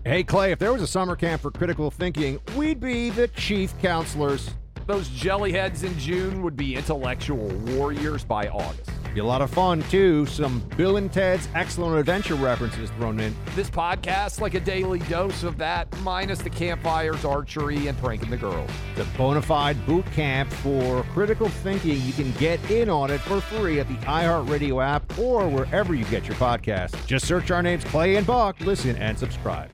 Hey, Clay, if there was a summer camp for critical thinking, we'd be the chief counselors. Those jellyheads in June would be intellectual warriors by August. Be a lot of fun, too. Some Bill and Ted's Excellent Adventure references thrown in. This podcast, like a daily dose of that, minus the campfires, archery, and pranking the girls. The bona fide boot camp for critical thinking. You can get in on it for free at the iHeartRadio app or wherever you get your podcasts. Just search our names, Clay and Buck. Listen and subscribe.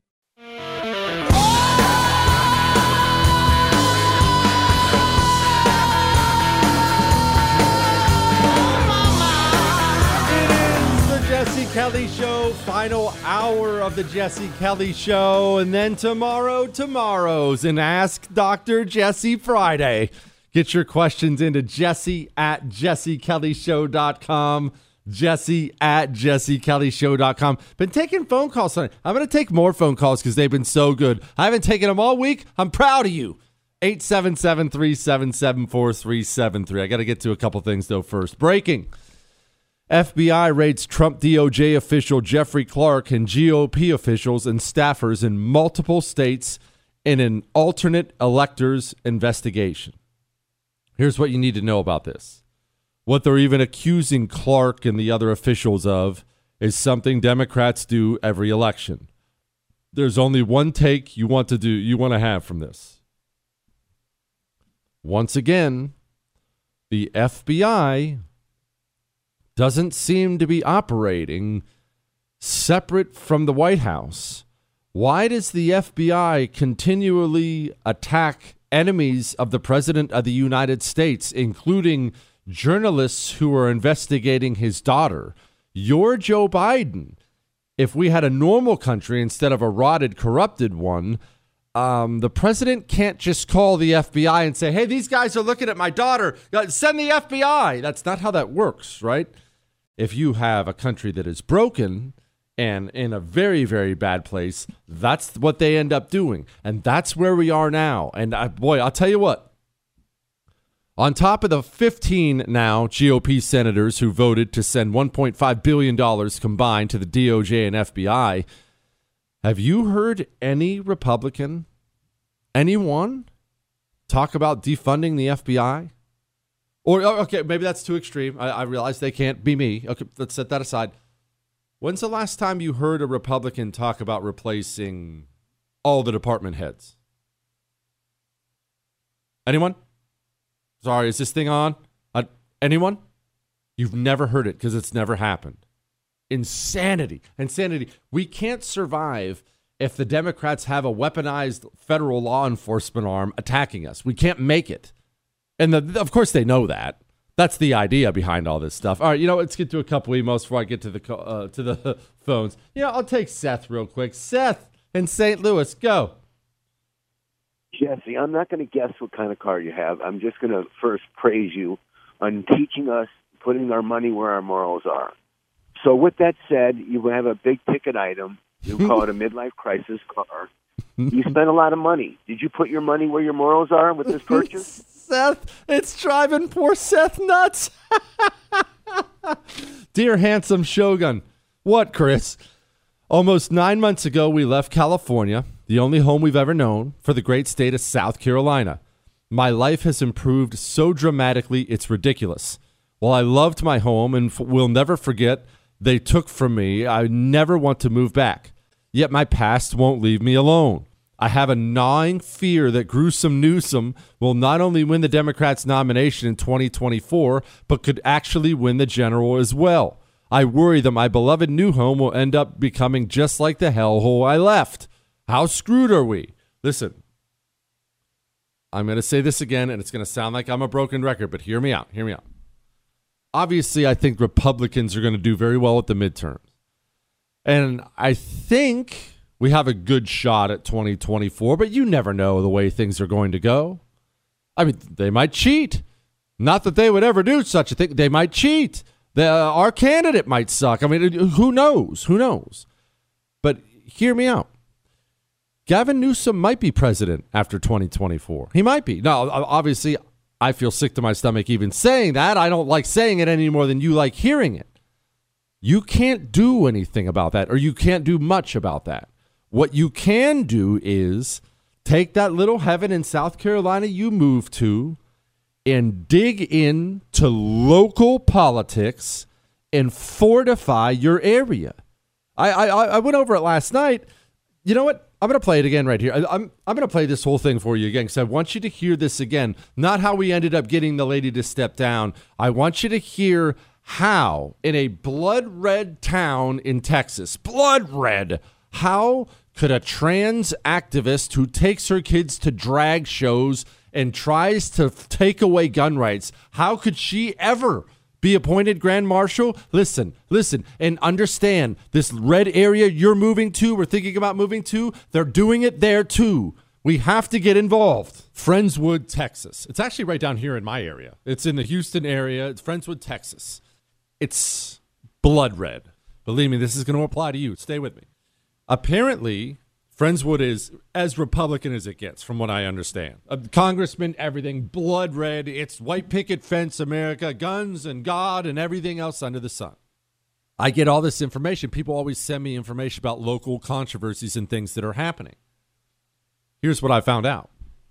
Jesse Kelly Show, final hour of the Jesse Kelly Show, and then tomorrow's an Ask Dr. Jesse Friday. Get your questions into Jesse@JesseKellyShow.com, Jesse@JesseKellyShow.com. Been taking phone calls tonight. I'm going to take more phone calls because they've been so good. I haven't taken them all week. I'm proud of you. 877-377-4373. I got to get to a couple things, though, first. Breaking. FBI raids Trump DOJ official Jeffrey Clark and GOP officials and staffers in multiple states in an alternate electors investigation. Here's what you need to know about this. What they're even accusing Clark and the other officials of is something Democrats do every election. There's only one take you want to have from this. Once again, the FBI doesn't seem to be operating separate from the White House. Why does the FBI continually attack enemies of the President of the United States, including journalists who are investigating his daughter? You're Joe Biden. If we had a normal country instead of a rotted, corrupted one, the president can't just call the FBI and say, hey, these guys are looking at my daughter. Send the FBI. That's not how that works, right? If you have a country that is broken and in a very, very bad place, that's what they end up doing. And that's where we are now. And I'll tell you what. On top of the 15 now GOP senators who voted to send $1.5 billion combined to the DOJ and FBI, have you heard any Republican, anyone, talk about defunding the FBI? Or, okay, maybe that's too extreme. I realize they can't be me. Okay, let's set that aside. When's the last time you heard a Republican talk about replacing all the department heads? Anyone? Sorry, is this thing on? Anyone? You've never heard it because it's never happened. Insanity. We can't survive if the Democrats have a weaponized federal law enforcement arm attacking us. We can't make it. And of course they know that. That's the idea behind all this stuff. All right, let's get to a couple emails before I get to the phones. I'll take Seth real quick. Seth in St. Louis, go. Jesse, I'm not going to guess what kind of car you have. I'm just going to first praise you on teaching us, putting our money where our morals are. So with that said, you have a big ticket item. You call it a midlife crisis car. You spent a lot of money. Did you put your money where your morals are with this purchase? Seth, it's driving poor Seth nuts. Dear handsome Shogun. What, Chris? Almost 9 months ago, we left California, the only home we've ever known, for the great state of South Carolina. My life has improved so dramatically, it's ridiculous. While I loved my home and will never forget they took from me, I never want to move back. Yet my past won't leave me alone. I have a gnawing fear that Gruesome Newsom will not only win the Democrats' nomination in 2024, but could actually win the general as well. I worry that my beloved new home will end up becoming just like the hellhole I left. How screwed are we? Listen, I'm going to say this again, and it's going to sound like I'm a broken record, but hear me out. Obviously, I think Republicans are going to do very well at the midterms. And I think we have a good shot at 2024, but you never know the way things are going to go. I mean, they might cheat. Not that they would ever do such a thing. They might cheat. Our candidate might suck. I mean, who knows? But hear me out. Gavin Newsom might be president after 2024. He might be. Now, obviously, I feel sick to my stomach even saying that. I don't like saying it any more than you like hearing it. You can't do anything about that, or you can't do much about that. What you can do is take that little heaven in South Carolina you moved to and dig into local politics and fortify your area. I went over it last night. You know what? I'm going to play it again right here. I'm going to play this whole thing for you again because I want you to hear this again. Not how we ended up getting the lady to step down. I want you to hear how in a blood red town in Texas, blood red, how could a trans activist who takes her kids to drag shows and tries to take away gun rights, how could she ever be appointed Grand Marshal? Listen, and understand this red area you're moving to or thinking about moving to, they're doing it there too. We have to get involved. Friendswood, Texas. It's actually right down here in my area. It's in the Houston area. It's Friendswood, Texas. It's blood red. Believe me, this is going to apply to you. Stay with me. Apparently, Friendswood is as Republican as it gets, from what I understand. A congressman, everything, blood red. It's white picket fence America, guns and God and everything else under the sun. I get all this information. People always send me information about local controversies and things that are happening. Here's what I found out.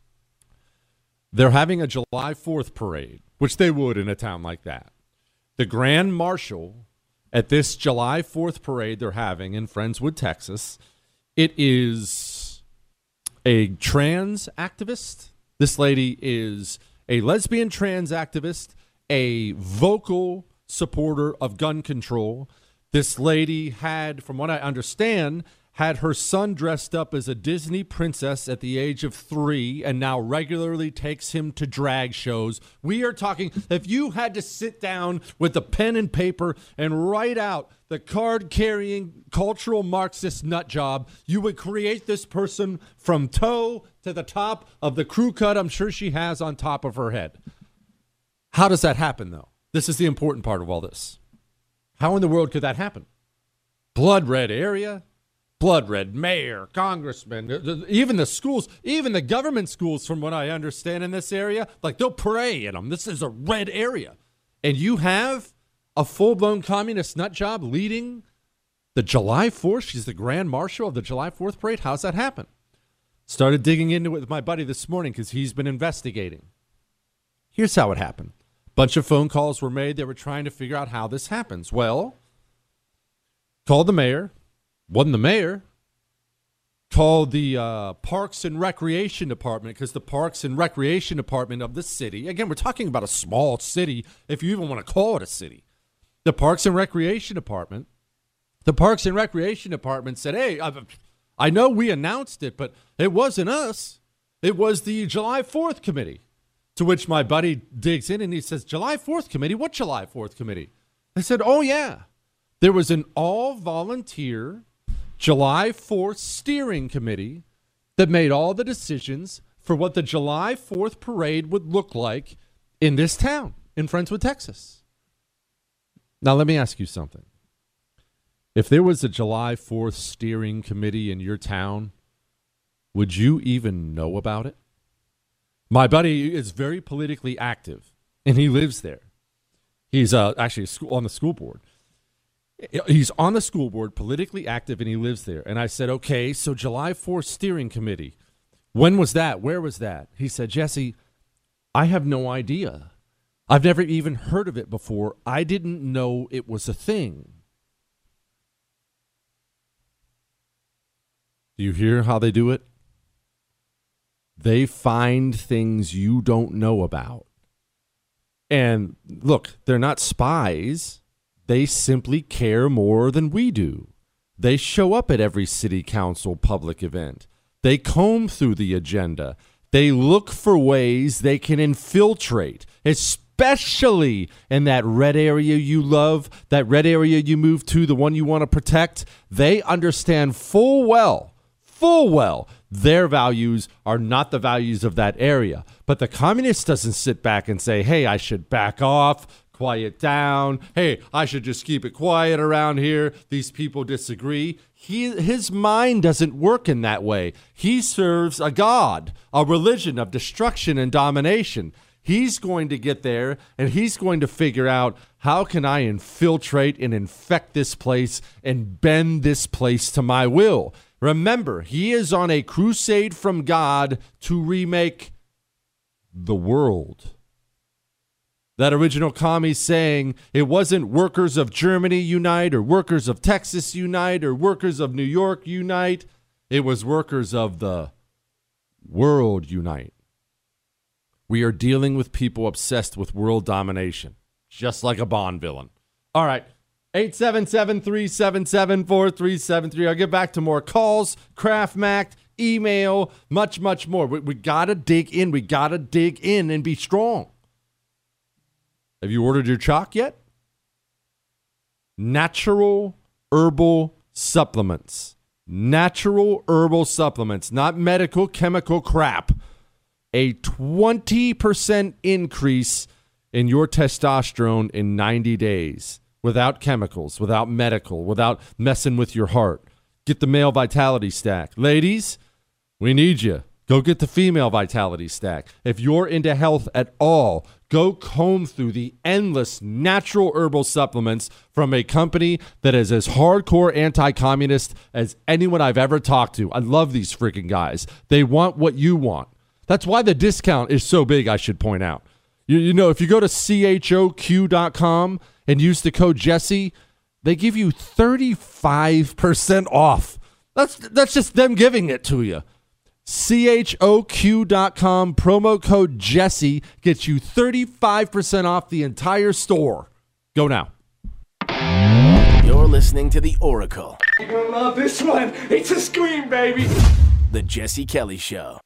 They're having a July 4th parade, which they would in a town like that. The Grand Marshal at this July 4th parade they're having in Friendswood, Texas, it is a trans activist. This lady is a lesbian trans activist, a vocal supporter of gun control. This lady had, from what I understand, had her son dressed up as a Disney princess at the age of 3 and now regularly takes him to drag shows. We are talking, if you had to sit down with a pen and paper and write out the card-carrying cultural Marxist nut job, you would create this person from toe to the top of the crew cut I'm sure she has on top of her head. How does that happen, though? This is the important part of all this. How in the world could that happen? Blood red area, blood red mayor, congressman, even the schools, even the government schools, from what I understand in this area, like they'll pray in them. This is a red area. And you have a full-blown communist nut job leading the July 4th. She's the Grand Marshal of the July 4th parade. How's that happen? Started digging into it with my buddy this morning because he's been investigating. Here's how it happened. Bunch of phone calls were made. They were trying to figure out how this happens. Well, called the mayor. Wasn't the mayor. Called the Parks and Recreation Department, because the Parks and Recreation Department of the city, again, we're talking about a small city, if you even want to call it a city. The Parks and Recreation Department said, hey, I know we announced it, but it wasn't us. It was the July 4th committee. To which my buddy digs in and he says, July 4th committee? What July 4th committee? I said, oh, yeah. There was an all-volunteer July 4th steering committee that made all the decisions for what the July 4th parade would look like in this town, in Friendswood, Texas. Now, let me ask you something. If there was a July 4th steering committee in your town, would you even know about it? My buddy is very politically active, and he lives there. He's actually on the school board. He's on the school board, politically active, and he lives there. And I said, okay, so July 4th steering committee. When was that? Where was that? He said, Jesse, I have no idea. I've never even heard of it before. I didn't know it was a thing. Do you hear how they do it? They find things you don't know about. And look, they're not spies. They simply care more than we do. They show up at every city council public event. They comb through the agenda. They look for ways they can infiltrate, especially in that red area you love, that red area you move to, the one you want to protect. They understand full well, their values are not the values of that area. But the communist doesn't sit back and say, hey, I should back off, quiet down. Hey, I should just keep it quiet around here. These people disagree. His mind doesn't work in that way. He serves a god, a religion of destruction and domination. He's going to get there, and he's going to figure out, how can I infiltrate and infect this place and bend this place to my will? Remember, he is on a crusade from God to remake the world. That original commie saying it wasn't workers of Germany unite or workers of Texas unite or workers of New York unite. It was workers of the world unite. We are dealing with people obsessed with world domination, just like a Bond villain. All right, 877-377-4373. I'll get back to more calls, Kraft Mac, email, much, much more. We got to dig in. We got to dig in and be strong. Have you ordered your chalk yet? Natural herbal supplements. Natural herbal supplements, not medical chemical crap. A 20% increase in your testosterone in 90 days without chemicals, without medical, without messing with your heart. Get the male vitality stack. Ladies, we need you. Go get the female vitality stack. If you're into health at all, go comb through the endless natural herbal supplements from a company that is as hardcore anti-communist as anyone I've ever talked to. I love these freaking guys. They want what you want. That's why the discount is so big, I should point out. You know, if you go to choq.com and use the code Jesse, they give you 35% off. That's just them giving it to you. choq.com, promo code Jesse gets you 35% off the entire store. Go now. You're listening to The Oracle. You're gonna love this one. It's a scream, baby. The Jesse Kelly Show.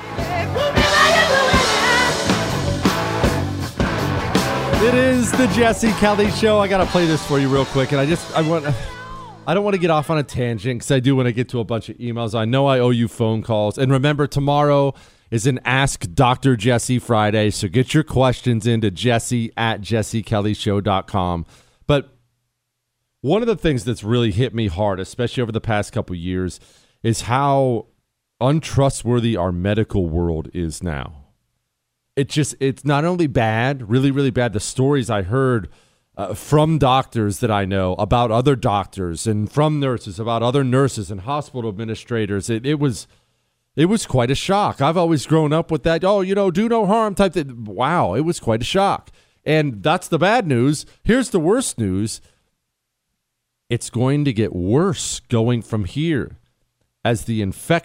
It is the Jesse Kelly Show. I got to play this for you real quick, and I don't want to get off on a tangent because I do want to get to a bunch of emails. I know I owe you phone calls. And remember, tomorrow is an Ask Dr. Jesse Friday, so get your questions into jesse@jessekellyshow.com. But one of the things that's really hit me hard, especially over the past couple of years, is how untrustworthy our medical world is now. It's not only bad, really, really bad. The stories I heard from doctors that I know about other doctors and from nurses about other nurses and hospital administrators, it was quite a shock. I've always grown up with that, do no harm type thing. Wow, it was quite a shock. And that's the bad news. Here's the worst news. It's going to get worse going from here as the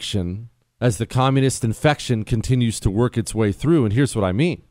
communist infection continues to work its way through. And here's what I mean.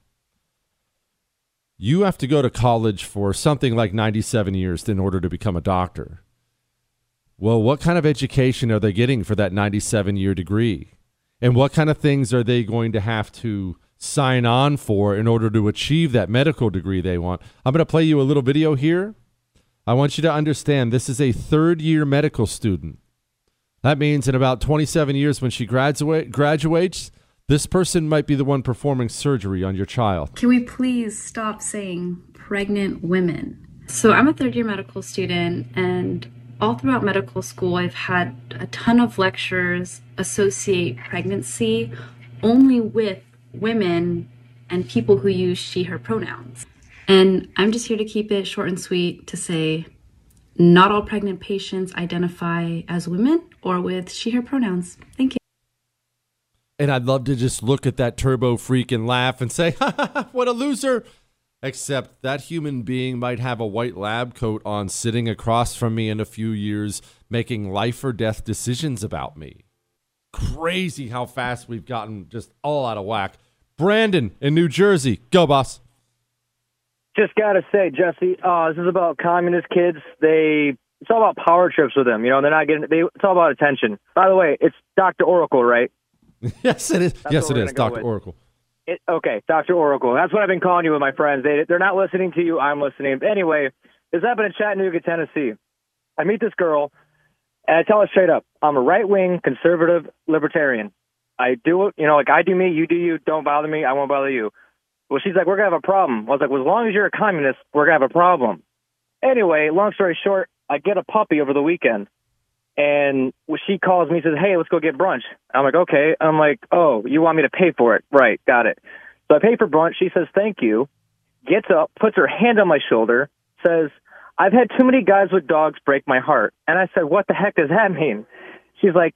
You have to go to college for something like 97 years in order to become a doctor. Well, what kind of education are they getting for that 97-year degree? And what kind of things are they going to have to sign on for in order to achieve that medical degree they want? I'm going to play you a little video here. I want you to understand this is a third-year medical student. That means in about 27 years when she graduates, this person might be the one performing surgery on your child. Can we please stop saying pregnant women? So I'm a third-year medical student, and all throughout medical school, I've had a ton of lecturers associate pregnancy only with women and people who use she, her pronouns. And I'm just here to keep it short and sweet to say not all pregnant patients identify as women or with she, her pronouns. Thank you. And I'd love to just look at that turbo freak and laugh and say, ha, ha, ha, what a loser. Except that human being might have a white lab coat on sitting across from me in a few years, making life or death decisions about me. Crazy how fast we've gotten just all out of whack. Brandon in New Jersey. Go, boss. Just got to say, Jesse, this is about communist kids. It's all about power trips with them. They're not getting, it's all about attention. By the way, it's Dr. Oracle, right? Yes, it is. Yes, it is. Dr. Oracle. Okay, Dr. Oracle. That's what I've been calling you with my friends. They're not listening to you. I'm listening. Anyway, this happened in Chattanooga, Tennessee. I meet this girl, and I tell her straight up, I'm a right-wing, conservative, libertarian. I do it, I do me, you do you, don't bother me, I won't bother you. Well, she's like, we're going to have a problem. I was like, well, as long as you're a communist, we're going to have a problem. Anyway, long story short, I get a puppy over the weekend. And she calls me and says, hey, let's go get brunch. I'm like, okay. I'm like, oh, you want me to pay for it? Right, got it. So I pay for brunch. She says, thank you. Gets up, puts her hand on my shoulder, says, I've had too many guys with dogs break my heart. And I said, what the heck does that mean? She's like,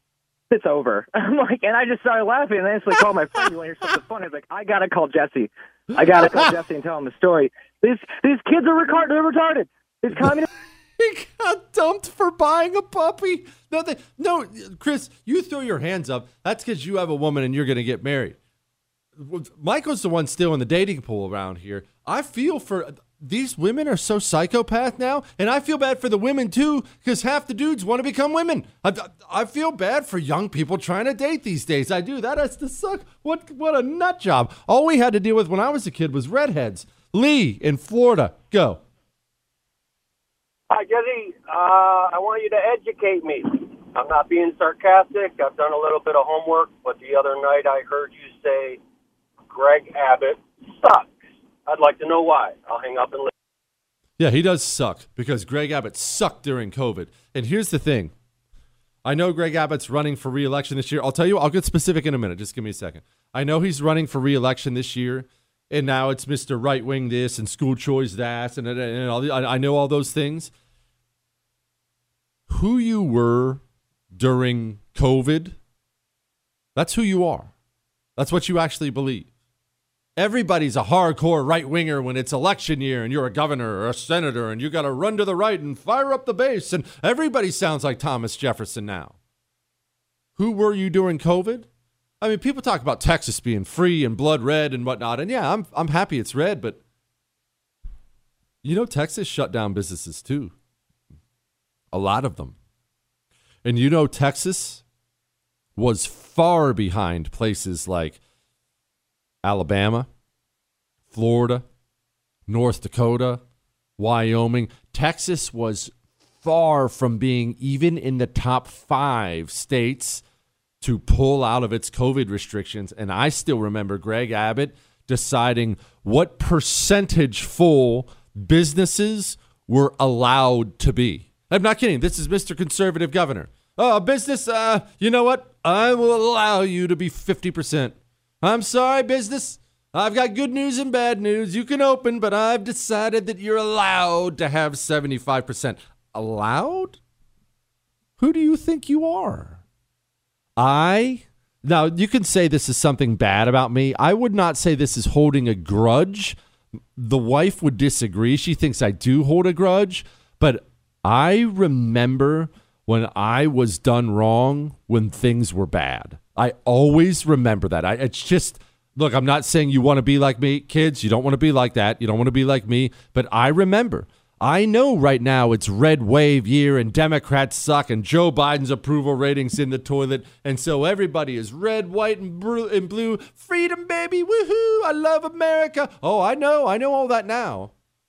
it's over. I'm like, and I just started laughing, and I instantly called my friend. You want to hear something funny? I was like, I got to call Jesse. I got to call Jesse and tell him the story. These kids are they're retarded. These communists. He got dumped for buying a puppy. No, Chris, you throw your hands up. That's because you have a woman and you're going to get married. Michael's the one still in the dating pool around here. I feel for these women are so psychopath now, and I feel bad for the women too because half the dudes want to become women. I feel bad for young people trying to date these days. I do. That has to suck. What a nut job. All we had to deal with when I was a kid was redheads. Lee in Florida, go. Hi, Jesse. I want you to educate me. I'm not being sarcastic. I've done a little bit of homework, but the other night I heard you say Greg Abbott sucks. I'd like to know why. I'll hang up and listen. Yeah, he does suck because Greg Abbott sucked during COVID. And here's the thing. I know Greg Abbott's running for re-election this year. I'll tell you, I'll get specific in a minute. Just give me a second. I know he's running for re-election this year. And now it's Mr. Right-Wing this and school choice that. And all I know all those things. Who you were during COVID, that's who you are. That's what you actually believe. Everybody's a hardcore right-winger when it's election year and you're a governor or a senator and you got to run to the right and fire up the base. And everybody sounds like Thomas Jefferson now. Who were you during COVID? I mean, people talk about Texas being free and blood red and whatnot. And yeah, I'm happy it's red, but you know, Texas shut down businesses too. A lot of them. And you know, Texas was far behind places like Alabama, Florida, North Dakota, Wyoming. Texas was far from being even in the top 5 states to pull out of its COVID restrictions. And I still remember Greg Abbott deciding what percentage full businesses were allowed to be. I'm not kidding. This is Mr. Conservative Governor. Oh, business, you know what? I will allow you to be 50%. I'm sorry, business. I've got good news and bad news. You can open, but I've decided that you're allowed to have 75%. Allowed? Who do you think you are? Now, you can say this is something bad about me. I would not say this is holding a grudge. The wife would disagree. She thinks I do hold a grudge, but I remember when I was done wrong when things were bad. I always remember that. It's just, look, I'm not saying you want to be like me. Kids, you don't want to be like that. You don't want to be like me. But I remember. I know right now it's red wave year and Democrats suck and Joe Biden's approval ratings in the toilet. And so everybody is red, white, and blue. Freedom, baby. Woohoo. I love America. Oh, I know all that now.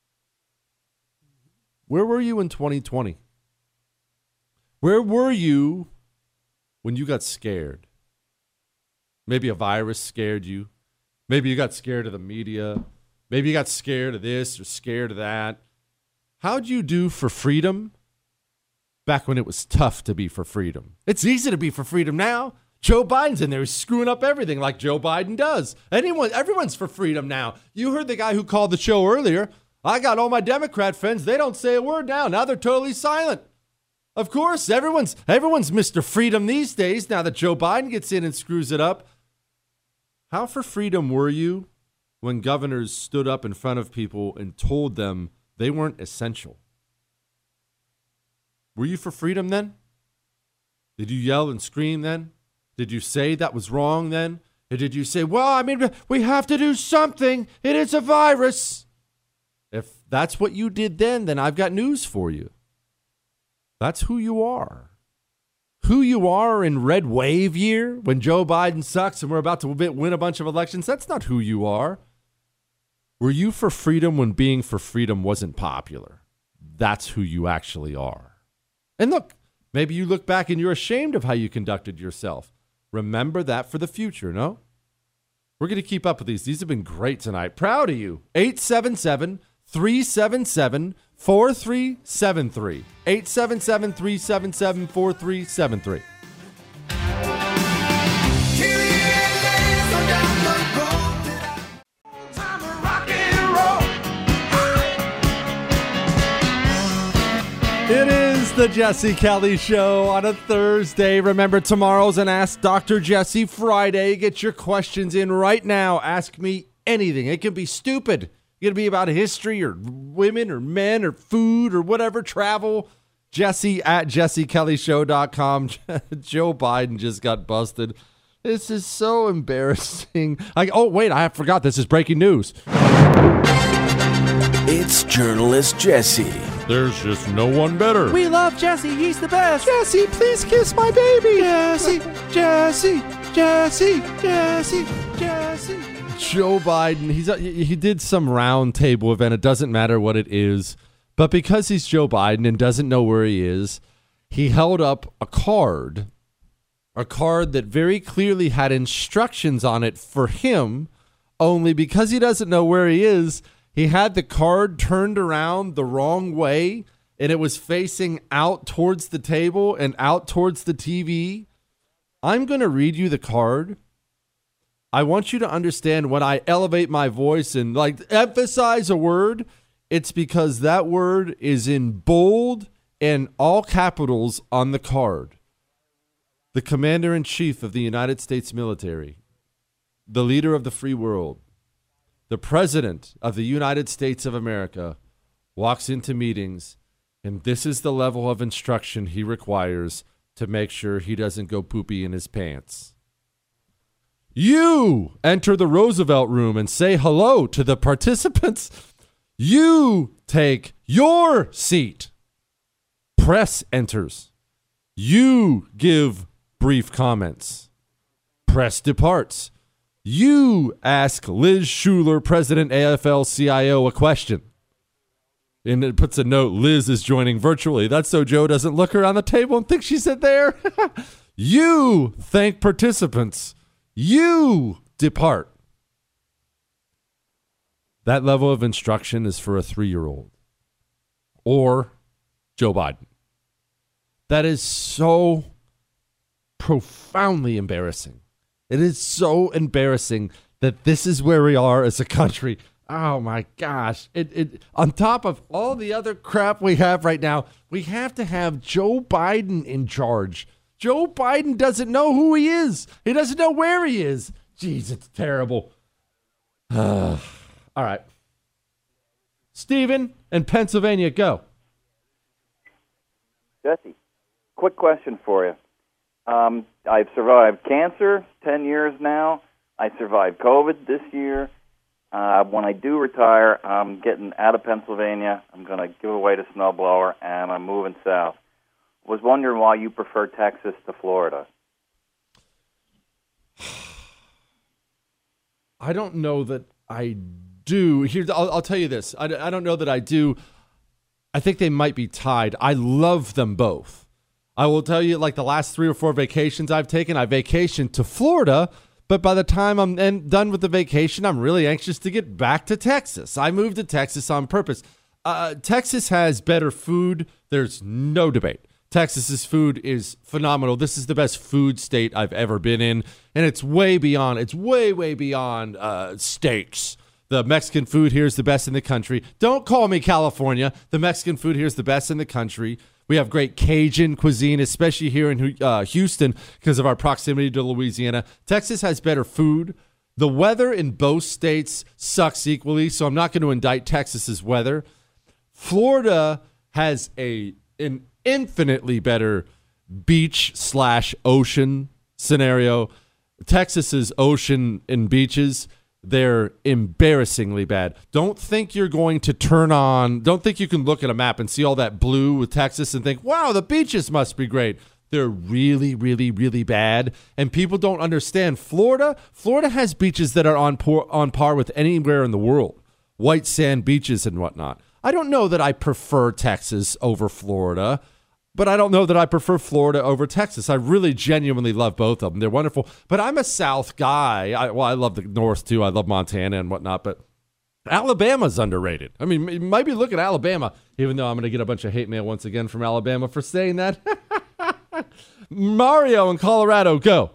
Where were you in 2020? Where were you when you got scared? Maybe a virus scared you. Maybe you got scared of the media. Maybe you got scared of this or scared of that. How'd you do for freedom back when it was tough to be for freedom? It's easy to be for freedom now. Joe Biden's in there. He's screwing up everything like Joe Biden does. Everyone's for freedom now. You heard the guy who called the show earlier. I got all my Democrat friends. They don't say a word now. Now they're totally silent. Of course, everyone's Mr. Freedom these days now that Joe Biden gets in and screws it up. How for freedom were you when governors stood up in front of people and told them they weren't essential? Were you for freedom then? Did you yell and scream then? Did you say that was wrong then? Or did you say, well, I mean, we have to do something. It is a virus. If that's what you did then I've got news for you. That's who you are. Who you are in red wave year when Joe Biden sucks and we're about to win a bunch of elections, that's not who you are. Were you for freedom when being for freedom wasn't popular? That's who you actually are. And look, maybe you look back and you're ashamed of how you conducted yourself. Remember that for the future, no? We're going to keep up with these. These have been great tonight. Proud of you. 877-377-4373. 877-377-4373. It is the The Jesse Kelly Show on a Thursday. Remember, tomorrow's an Ask Dr. Jesse Friday. Get your questions in right now. Ask me anything. It can be stupid. It can be about history or women or men or food or whatever, travel. Jesse at jessekellyshow.com. Joe Biden just got busted. This is so embarrassing. Oh, wait, I forgot. This is breaking news. It's journalist Jesse. There's just no one better. We love Jesse. He's the best. Jesse, please kiss my baby. Jesse. Joe Biden, he did some round table event. It doesn't matter what it is. But because he's Joe Biden and doesn't know where he is, he held up a card that very clearly had instructions on it for him, only because he doesn't know where he is, he had the card turned around the wrong way, and it was facing out towards the table and out towards the TV. I'm going to read you the card. I want you to understand when I elevate my voice and emphasize a word, it's because that word is in bold and all capitals on the card. The Commander-in-Chief of the United States Military, the leader of the free world, the President of the United States of America walks into meetings, and this is the level of instruction he requires to make sure he doesn't go poopy in his pants. You enter the Roosevelt room and say hello to the participants. You take your seat. Press enters. You give brief comments. Press departs. You ask Liz Schuler, President AFL-CIO, a question. And it puts a note, Liz is joining virtually. That's so Joe doesn't look around the table and think she's in there. You thank participants. You depart. That level of instruction is for a 3-year-old or Joe Biden. That is so profoundly embarrassing. It is so embarrassing that this is where we are as a country. Oh my gosh. It on top of all the other crap we have right now, we have to have Joe Biden in charge. Joe Biden doesn't know who he is. He doesn't know where he is. Jeez, it's terrible. All right. Stephen in Pennsylvania, go. Jesse, quick question for you. I've survived cancer 10 years now. I survived COVID this year. When I do retire, I'm getting out of Pennsylvania. I'm going to give away the snowblower, and I'm moving south. Was wondering why you prefer Texas to Florida. I don't know that I do. Here, I'll tell you this. I don't know that I do. I think they might be tied. I love them both. I will tell you, like the last 3 or 4 vacations I've taken, I vacationed to Florida, but by the time I'm done with the vacation, I'm really anxious to get back to Texas. I moved to Texas on purpose. Texas has better food. There's no debate. Texas's food is phenomenal. This is the best food state I've ever been in, and it's way beyond. It's way beyond steaks. The Mexican food here is the best in the country. Don't call me California. The Mexican food here is the best in the country. We have great Cajun cuisine, especially here in Houston because of our proximity to Louisiana. Texas has better food. The weather in both states sucks equally, so I'm not going to indict Texas's weather. Florida has an infinitely better beach/ocean scenario. Texas's ocean and beaches, they're embarrassingly bad. Don't think you can look at a map and see all that blue with Texas and think, wow, the beaches must be great. They're really bad. And people don't understand Florida. Florida has beaches that are on par with anywhere in the world. White sand beaches and whatnot. I don't know that I prefer Texas over Florida, but I don't know that I prefer Florida over Texas. I really genuinely love both of them. They're wonderful. But I'm a South guy. I love the North, too. I love Montana and whatnot. But Alabama's underrated. I mean, you might be looking at Alabama, even though I'm going to get a bunch of hate mail once again from Alabama for saying that. Mario in Colorado, go.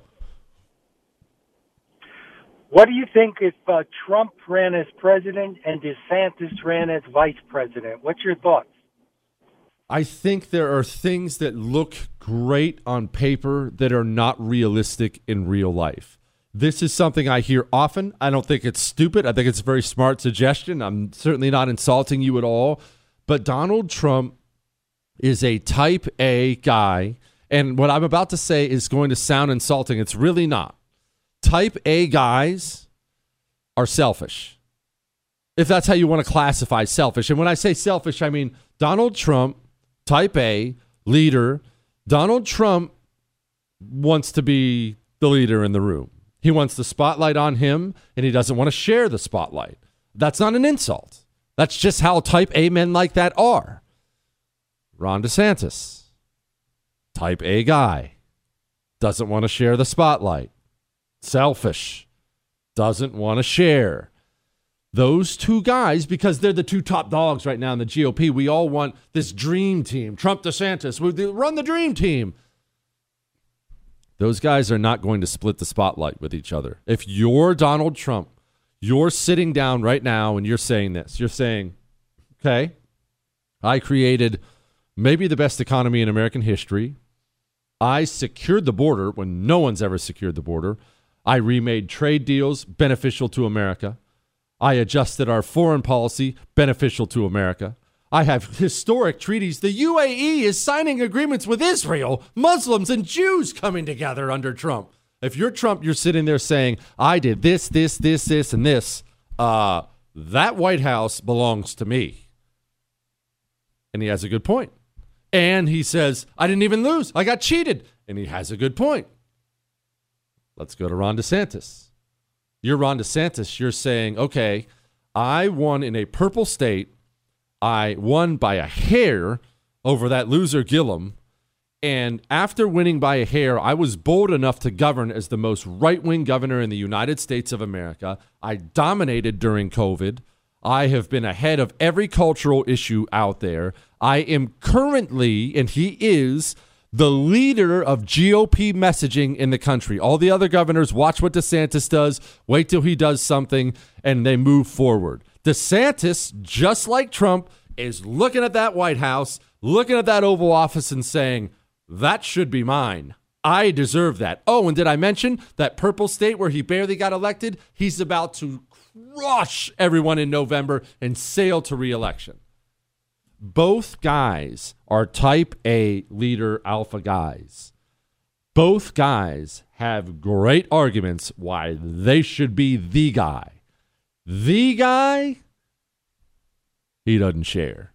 What do you think if Trump ran as president and DeSantis ran as vice president? What's your thoughts? I think there are things that look great on paper that are not realistic in real life. This is something I hear often. I don't think it's stupid. I think it's a very smart suggestion. I'm certainly not insulting you at all. But Donald Trump is a type A guy. And what I'm about to say is going to sound insulting. It's really not. Type A guys are selfish. If that's how you want to classify selfish. And when I say selfish, I mean Donald Trump, type A, leader. Donald Trump wants to be the leader in the room. He wants the spotlight on him, and he doesn't want to share the spotlight. That's not an insult. That's just how type A men like that are. Ron DeSantis, type A guy, doesn't want to share the spotlight. Selfish, doesn't want to share. Those two guys, because they're the two top dogs right now in the GOP, we all want this dream team. Trump, DeSantis, we run the dream team. Those guys are not going to split the spotlight with each other. If you're Donald Trump, you're sitting down right now and you're saying this. You're saying, okay, I created maybe the best economy in American history. I secured the border when no one's ever secured the border. I remade trade deals beneficial to America. I adjusted our foreign policy beneficial to America. I have historic treaties. The UAE is signing agreements with Israel, Muslims, and Jews coming together under Trump. If you're Trump, you're sitting there saying, I did this, and this. That White House belongs to me. And he has a good point. And he says, I didn't even lose. I got cheated. And he has a good point. Let's go to Ron DeSantis. You're Ron DeSantis. You're saying, okay, I won in a purple state. I won by a hair over that loser Gillum. And after winning by a hair, I was bold enough to govern as the most right-wing governor in the United States of America. I dominated during COVID. I have been ahead of every cultural issue out there. I am currently, and he is, the leader of GOP messaging in the country. All the other governors watch what DeSantis does, wait till he does something, and they move forward. DeSantis, just like Trump, is looking at that White House, looking at that Oval Office and saying, that should be mine. I deserve that. Oh, and did I mention that purple state where he barely got elected? He's about to crush everyone in November and sail to re-election. Both guys are type A leader alpha guys. Both guys have great arguments why they should be the guy. The guy, he doesn't share.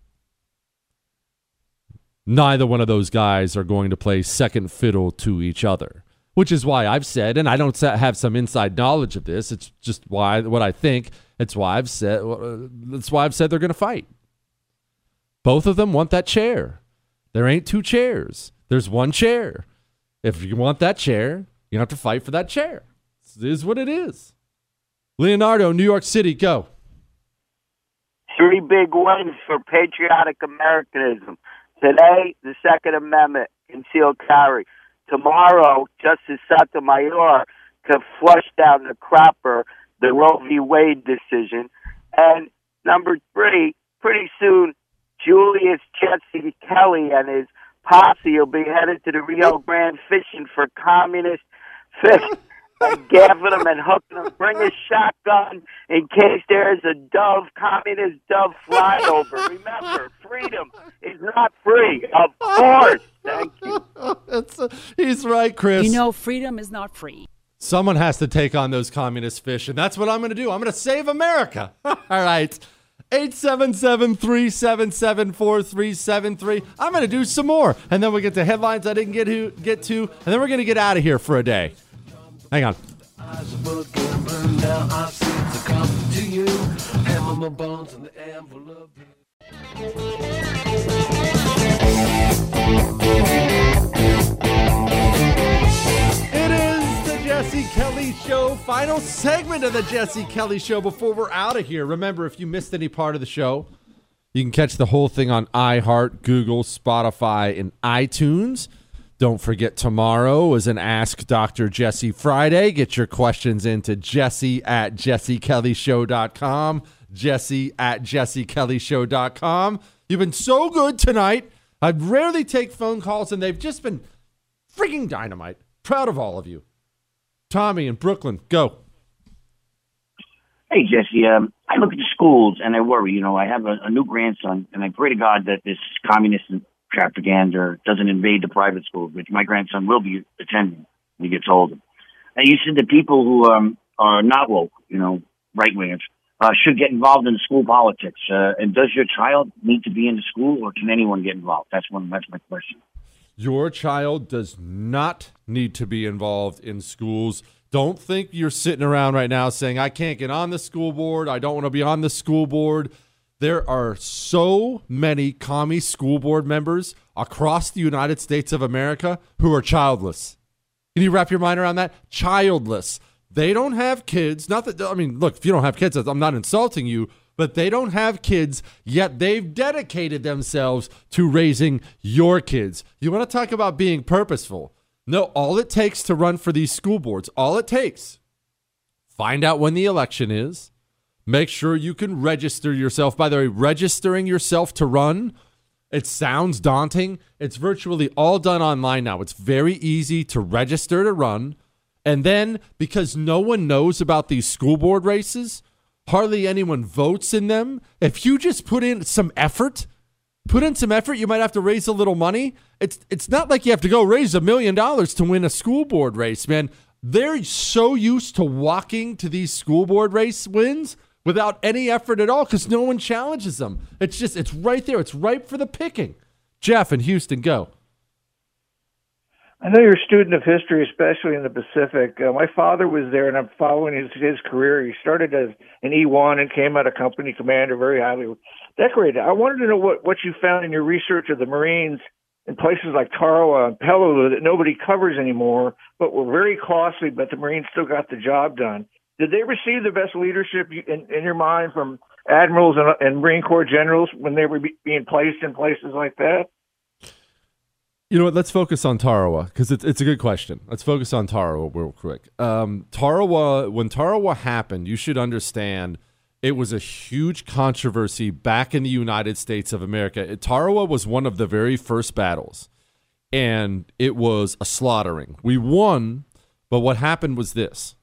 Neither one of those guys are going to play second fiddle to each other, which is why I've said, and I don't have some inside knowledge of this, it's just what I think. It's why I've said they're going to fight. Both of them want that chair. There ain't two chairs. There's one chair. If you want that chair, you have to fight for that chair. It is what it is. Leonardo, New York City, go. 3 big wins for patriotic Americanism. Today, the Second Amendment, concealed carry. Tomorrow, Justice Sotomayor could flush down the crapper, the Roe v. Wade decision. And number 3, pretty soon, Julius Jesse Kelly and his posse will be headed to the Rio Grande fishing for communist fish and gaffing them and hooking them. Bring a shotgun in case there's a communist dove flyover. Remember, freedom is not free. Of course. Thank you. He's right, Chris. You know, freedom is not free. Someone has to take on those communist fish, and that's what I'm going to do. I'm going to save America. All right. 877-377-4373. I'm going to do some more. And then we get to headlines I didn't get to. And then we're going to get out of here for a day. Hang on. It is the Jesse Kelly Show, final segment of the Jesse Kelly Show before we're out of here. Remember, if you missed any part of the show, you can catch the whole thing on iHeart, Google, Spotify, and iTunes. Don't forget, tomorrow is an Ask Dr. Jesse Friday. Get your questions into Jesse@JesseKellyShow.com. Jesse@JesseKellyShow.com. You've been so good tonight. I rarely take phone calls, and they've just been freaking dynamite. Proud of all of you. Tommy in Brooklyn, go. Hey, Jesse. I look at the schools and I worry. You know, I have a new grandson, and I pray to God that this communist propaganda doesn't invade the private schools, which my grandson will be attending when he gets older. And you said that people who are not woke, you know, right-wingers, should get involved in school politics. And does your child need to be in the school, or can anyone get involved? That's my question. Your child does not need to be involved in schools. Don't think you're sitting around right now saying, I can't get on the school board. I don't want to be on the school board. There are so many commie school board members across the United States of America who are childless. Can you wrap your mind around that? Childless. They don't have kids. Not that, I mean, look, if you don't have kids, I'm not insulting you, but they don't have kids, yet they've dedicated themselves to raising your kids. You want to talk about being purposeful? No, all it takes to run for these school boards, all it takes, find out when the election is, make sure you can register yourself. By the way, registering yourself to run, it sounds daunting. It's virtually all done online now. It's very easy to register to run. And then, because no one knows about these school board races, hardly anyone votes in them. If you just put in some effort, you might have to raise a little money. It's not like you have to go raise $1 million to win a school board race, man. They're so used to walking to these school board race wins without any effort at all because no one challenges them. It's right there. It's ripe for the picking. Jeff in Houston, go. I know you're a student of history, especially in the Pacific. My father was there, and I'm following his career. He started as an E1 and came out a company commander, very highly decorated. I wanted to know what you found in your research of the Marines in places like Tarawa and Peleliu that nobody covers anymore, but were very costly, but the Marines still got the job done. Did they receive the best leadership in your mind from admirals and Marine Corps generals when they were being placed in places like that? You know what? Let's focus on Tarawa because it's a good question. Let's focus on Tarawa real quick. Tarawa, when Tarawa happened, you should understand it was a huge controversy back in the United States of America. Tarawa was one of the very first battles, and it was a slaughtering. We won, but what happened was this.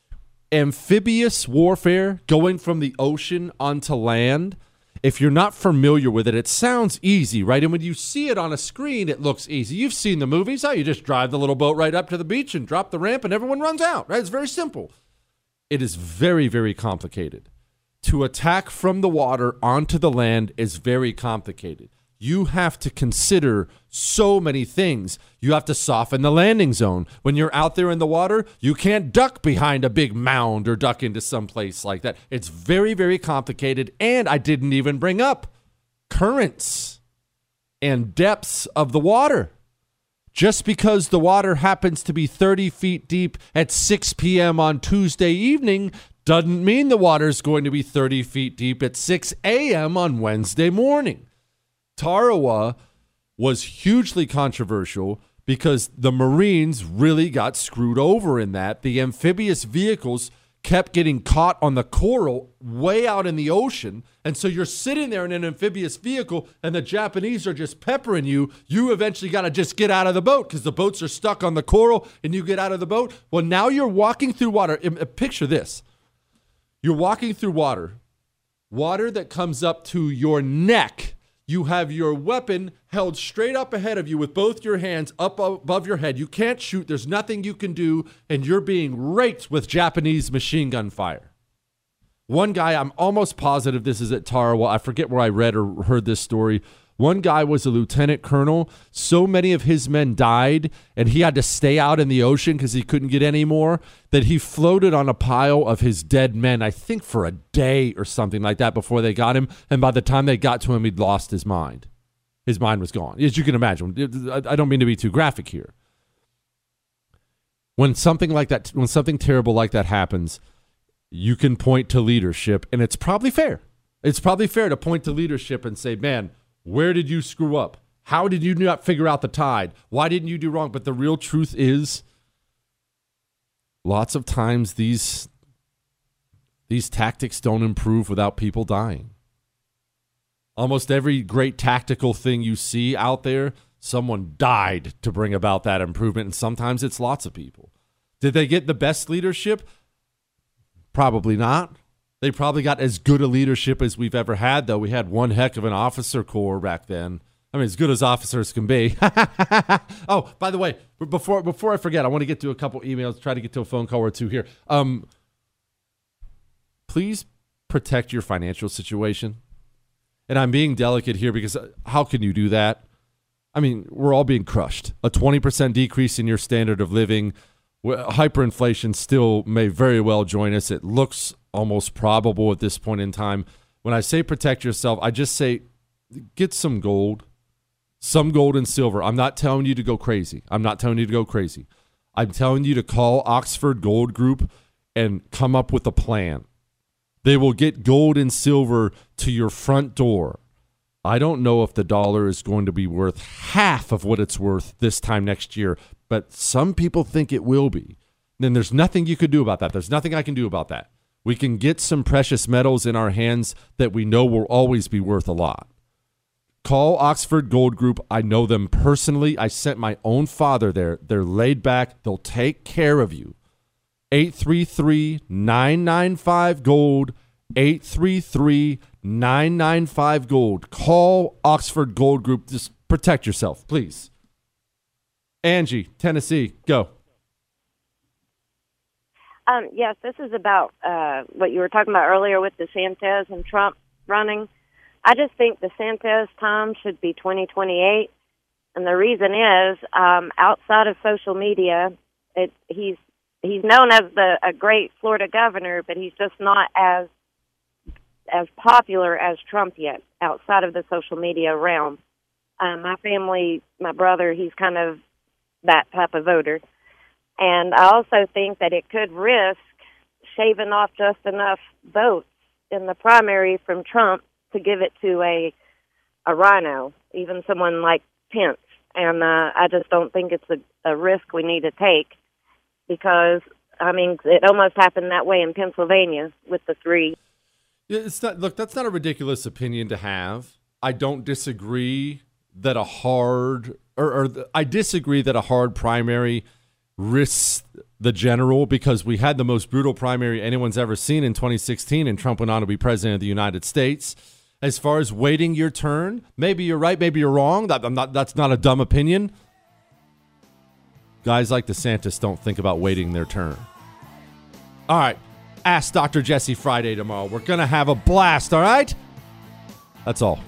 Amphibious warfare, going from the ocean onto land, if you're not familiar with it, it sounds easy, right? And when you see it on a screen, it looks easy. You've seen the movies. How you just drive the little boat right up to the beach and drop the ramp and everyone runs out, right? It's very simple. It is very, very complicated. To attack from the water onto the land is very complicated. You have to consider so many things. You have to soften the landing zone. When you're out there in the water, you can't duck behind a big mound or duck into some place like that. It's very, very complicated. And I didn't even bring up currents and depths of the water. Just because the water happens to be 30 feet deep at 6 p.m. on Tuesday evening doesn't mean the water's going to be 30 feet deep at 6 a.m. on Wednesday morning. Tarawa was hugely controversial because the Marines really got screwed over in that. The amphibious vehicles kept getting caught on the coral way out in the ocean. And so you're sitting there in an amphibious vehicle and the Japanese are just peppering you. You eventually got to just get out of the boat because the boats are stuck on the coral and you get out of the boat. Well, now you're walking through water. Picture this. You're walking through water that comes up to your neck. You have your weapon held straight up ahead of you with both your hands up above your head. You can't shoot. There's nothing you can do. And you're being raked with Japanese machine gun fire. One guy, I'm almost positive this is at Tarawa. I forget where I read or heard this story. One guy was a lieutenant colonel. So many of his men died, and he had to stay out in the ocean because he couldn't get any more, that he floated on a pile of his dead men, I think for a day or something like that before they got him. And by the time they got to him, he'd lost his mind. His mind was gone. As you can imagine, I don't mean to be too graphic here. When something terrible like that happens, you can point to leadership, and it's probably fair. It's probably fair to point to leadership and say, man, where did you screw up? How did you not figure out the tide? Why didn't you do wrong? But the real truth is, lots of times these tactics don't improve without people dying. Almost every great tactical thing you see out there, someone died to bring about that improvement, and sometimes it's lots of people. Did they get the best leadership? Probably not. They probably got as good a leadership as we've ever had, though. We had one heck of an officer corps back then. I mean, as good as officers can be. Oh, by the way, before I forget, I want to get to a couple emails, try to get to a phone call or two here. Please protect your financial situation. And I'm being delicate here because how can you do that? I mean, we're all being crushed. A 20% decrease in your standard of living. Hyperinflation still may very well join us. It looks almost probable at this point in time. When I say protect yourself, I just say get some gold and silver. I'm not telling you to go crazy. I'm telling you to call Oxford Gold Group and come up with a plan. They will get gold and silver to your front door. I don't know if the dollar is going to be worth half of what it's worth this time next year, but some people think it will be. Then there's nothing you could do about that. There's nothing I can do about that. We can get some precious metals in our hands that we know will always be worth a lot. Call Oxford Gold Group. I know them personally. I sent my own father there. They're laid back. They'll take care of you. 833-995-GOLD. 833-995-GOLD. Call Oxford Gold Group. Just protect yourself, please. Angie, Tennessee, go. Yes, this is about what you were talking about earlier with DeSantis and Trump running. I just think DeSantis' time should be 2028, and the reason is outside of social media, he's known as a great Florida governor, but he's just not as popular as Trump yet outside of the social media realm. My family, my brother, he's kind of that type of voter. And I also think that it could risk shaving off just enough votes in the primary from Trump to give it to a rhino, even someone like Pence. And I just don't think it's a risk we need to take because, I mean, it almost happened that way in Pennsylvania with the three. It's not, look, that's not a ridiculous opinion to have. I don't disagree that a hard primary risks the general because we had the most brutal primary anyone's ever seen in 2016, and Trump went on to be president of the United States. As far as waiting your turn, maybe you're right, maybe you're wrong. That's not a dumb opinion. Guys like DeSantis don't think about waiting their turn. All right. Ask Dr. Jesse Friday tomorrow. We're going to have a blast, all right? That's all.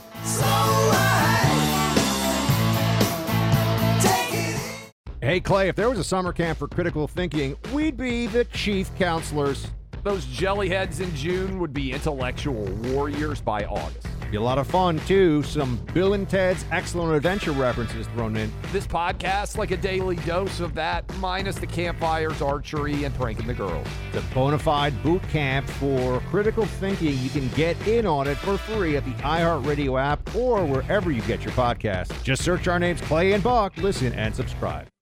Hey, Clay, if there was a summer camp for critical thinking, we'd be the chief counselors. Those jellyheads in June would be intellectual warriors by August. Be a lot of fun, too. Some Bill and Ted's Excellent Adventure references thrown in. This podcast, like a daily dose of that, minus the campfires, archery, and pranking the girls. The bona fide boot camp for critical thinking. You can get in on it for free at the iHeartRadio app or wherever you get your podcasts. Just search our names, Clay and Buck. Listen and subscribe.